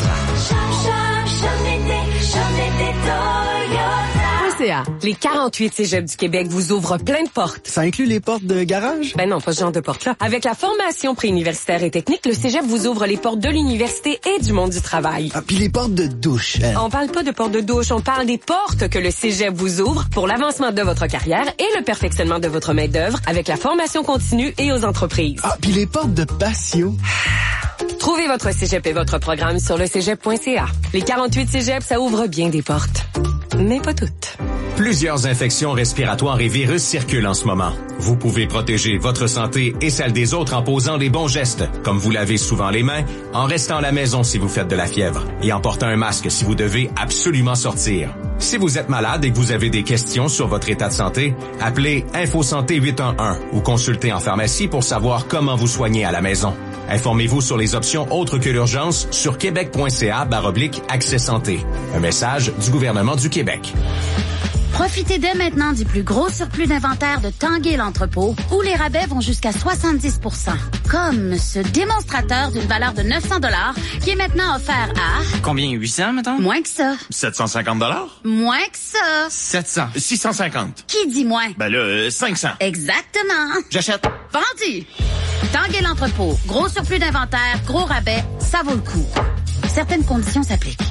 Les 48 cégeps du Québec vous ouvrent plein de portes. Ça inclut les portes de garage? Ben non, pas ce genre de portes-là. Avec la formation préuniversitaire et technique, le cégep vous ouvre les portes de l'université et du monde du travail. Ah, puis les portes de douche. On parle pas de portes de douche, on parle des portes que le cégep vous ouvre pour l'avancement de votre carrière et le perfectionnement de votre main-d'œuvre avec la formation continue et aux entreprises. Ah, puis les portes de patio. Trouvez votre cégep et votre programme sur le cégep.ca. Les 48 cégeps, ça ouvre bien des portes. Mais pas toutes. Plusieurs infections respiratoires et virus circulent en ce moment. Vous pouvez protéger votre santé et celle des autres en posant des bons gestes, comme vous lavez souvent les mains, en restant à la maison si vous faites de la fièvre et en portant un masque si vous devez absolument sortir. Si vous êtes malade et que vous avez des questions sur votre état de santé, appelez InfoSanté 811 ou consultez en pharmacie pour savoir comment vous soigner à la maison. Informez-vous sur les options autres que l'urgence sur québec.ca/accès santé. Un message du gouvernement du Québec. Profitez dès maintenant du plus gros surplus d'inventaire de Tanguay l'entrepôt, où les rabais vont jusqu'à 70 %. Comme ce démonstrateur d'une valeur de 900 $ qui est maintenant offert à... Combien? 800, mettons? Moins que ça. 750 $? Moins que ça. 700. 650. Qui dit moins? Ben là, 500. Exactement. J'achète. Vendu. Tanguay l'entrepôt. Gros surplus d'inventaire, gros rabais, ça vaut le coup. Certaines conditions s'appliquent.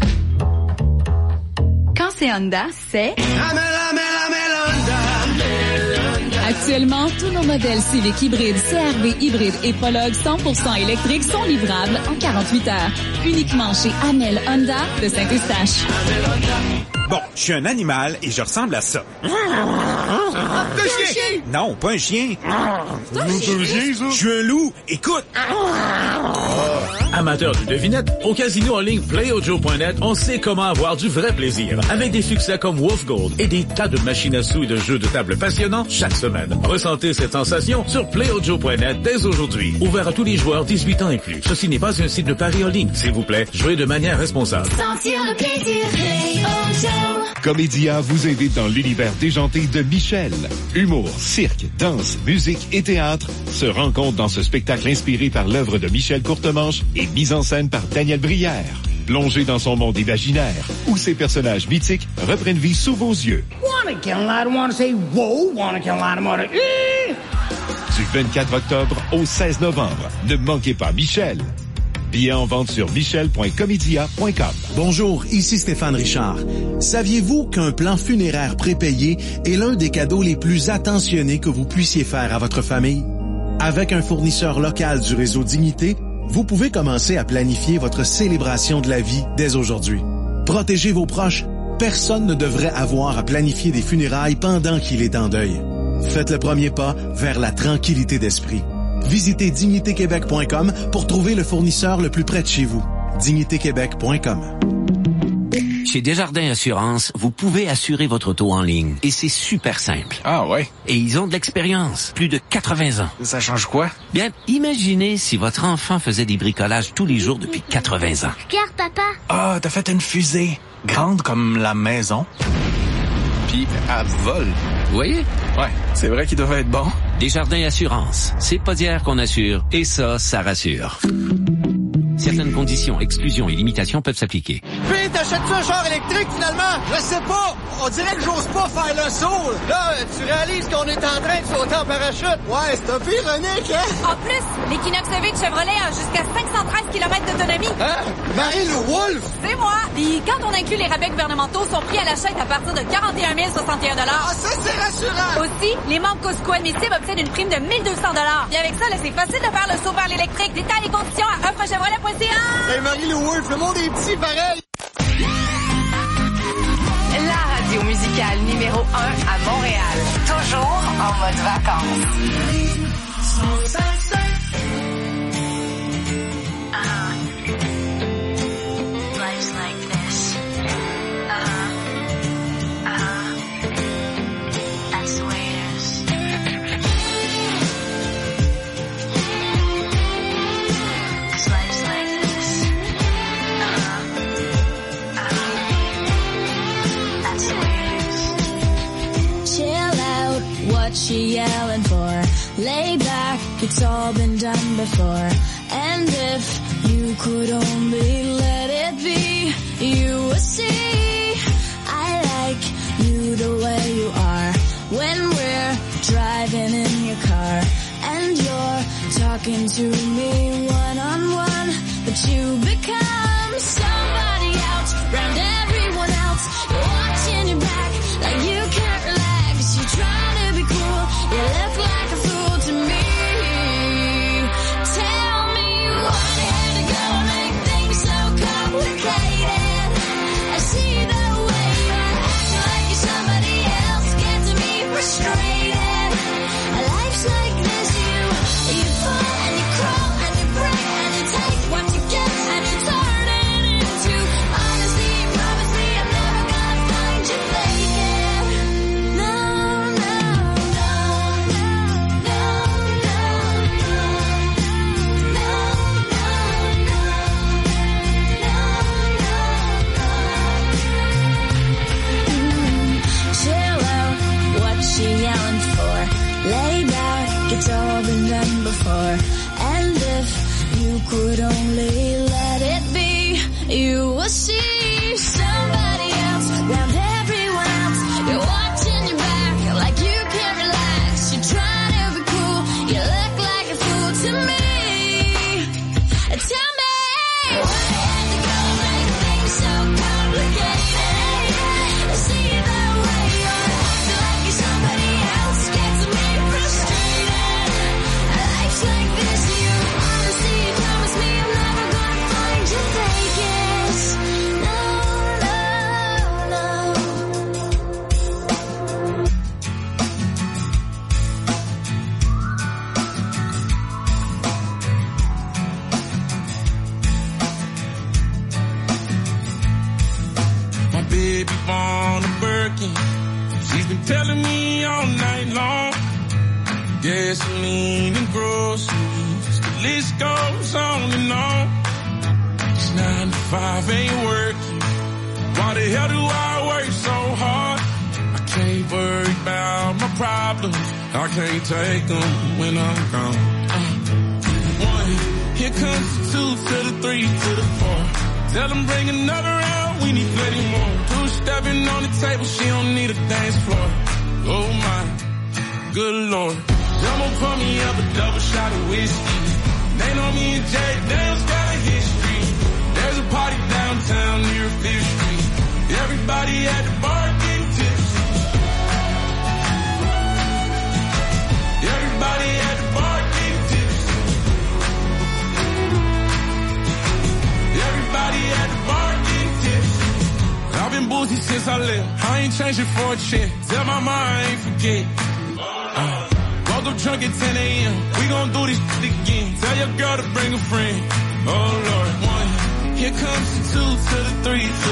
Quand c'est Honda, c'est... Actuellement, tous nos modèles Civic hybrides, CR-V hybrides et Prologue 100% électriques sont livrables en 48 heures. Uniquement chez Amel Honda de Saint-Eustache. Bon, je suis un animal et je ressemble à ça. Un chien! Non, pas un chien. Je suis un loup. Écoute! Amateurs de devinettes, au casino en ligne PlayOjo.net, on sait comment avoir du vrai plaisir. Avec des succès comme Wolf Gold et des tas de machines à sous et de jeux de table passionnants chaque semaine. Ressentez cette sensation sur PlayOjo.net dès aujourd'hui. Ouvert à tous les joueurs 18 ans et plus. Ceci n'est pas un site de paris en ligne. S'il vous plaît, jouez de manière responsable. Sentir le plaisir, PlayOjo. Comédia vous invite dans l'univers déjanté de Michel. Humour, cirque, danse, musique et théâtre se rencontrent dans ce spectacle inspiré par l'œuvre de Michel Courtemanche et mise en scène par Daniel Brière. Plongez dans son monde imaginaire, où ses personnages mythiques reprennent vie sous vos yeux. Du 24 octobre au 16 novembre. Ne manquez pas Michel. Billets en vente sur michel.comedia.com. Bonjour, ici Stéphane Richard. Saviez-vous qu'un plan funéraire prépayé est l'un des cadeaux les plus attentionnés que vous puissiez faire à votre famille? Avec un fournisseur local du réseau Dignité, vous pouvez commencer à planifier votre célébration de la vie dès aujourd'hui. Protégez vos proches. Personne ne devrait avoir à planifier des funérailles pendant qu'il est en deuil. Faites le premier pas vers la tranquillité d'esprit. Visitez dignitéquebec.com pour trouver le fournisseur le plus près de chez vous. dignitéquebec.com. Chez Desjardins Assurance, vous pouvez assurer votre auto en ligne. Et c'est super simple. Ah ouais? Et ils ont de l'expérience. Plus de 80 ans. Ça change quoi? Bien, imaginez si votre enfant faisait des bricolages tous les jours depuis 80 ans. Regarde, papa. Ah, t'as fait une fusée. Grande comme la maison. Puis, elle vole. Vous voyez? Ouais, c'est vrai qu'il devait être bon. Desjardins Assurance. C'est pas d'hier qu'on assure. Et ça rassure. Certaines conditions, exclusions et limitations peuvent s'appliquer. Puis, t'achètes-tu un char électrique, finalement? Je sais pas. On dirait que j'ose pas faire le saut. Là, tu réalises qu'on est en train de sauter en parachute. Ouais, c'est un peu ironique, hein? En plus, l'Equinox EV de Chevrolet a jusqu'à 513 km d'autonomie. Hein? Marie-Lou Wolfe? C'est moi. Puis quand on inclut les rabais gouvernementaux, son prix à l'achat est à partir de 41 061 $. Ah, ça, c'est rassurant. Aussi, les membres Costco admissibles obtiennent une prime de 1 200 $. Et avec ça, là, c'est facile de faire le saut vers l'électrique. Détails et conditions à offrechevrolet.ca. Hey, Marie-Lou Wolfe, le monde est petit, pareil. La radio musicale numéro 1 à Montréal. Toujours en mode vacances. Life's like this. That's the way it is. 'Cause life's like this. That's the way it is. Chill out, what you yelling for? Lay back, it's all been done before. And if you could only let it be, you would see I like you the way you are. When we're driving in your car and you're talking to me one-on-one, but you become somebody else, round everyone else. You're watching your back like you can't relax. You're trying to be cool, you look like a fool to me. Tell me what you had to go make things so complicated. I see the way you're acting like you're somebody else, gets me frustrated. Life's like this, you fall and you crawl and you break and you take what you get and you turn it into honesty. Promise me I'm never gonna find you faking. No, no, no, no, no, no, no, chill out, what you yelling for? Lay back, it's all been done before. And if you could only let it be, you will see somebody else, round everyone else. You're watching your back like you can't relax. You're trying to be cool, you look like a fool to me. Tell me why you had to go make things so complicated. I see the way you're acting like you're somebody else, gets me frustrated. Life's like this, you honestly promise me I'm never gonna find you faking. No, no, no. My baby born a Birkin. She's been telling me all night long. Gasoline and groceries, the list goes on and on. This 9 to 5 ain't working. Why the hell do I work so hard? I can't worry about my problems. I can't take them when I'm gone. 1, here comes the 2 to the 3 to the 4. Tell them bring another round, we need plenty more. 2 stepping on the table, she don't need a dance floor. Oh my, good lord. Jumbo pour me up a double shot of whiskey. They know me and Jay Dale's got a history. There's a party downtown near 5th Street. Everybody at the bar getting tipsy. Everybody at the bar getting tipsy. Everybody at the bar getting tipsy. I've been boozy since I left. I ain't changing for a check. Tell my mom I ain't forget. Woke up drunk at 10 a.m. We gon' do this shit again. Tell your girl to bring a friend. Oh Lord, 1, here comes the 2 to the 3 to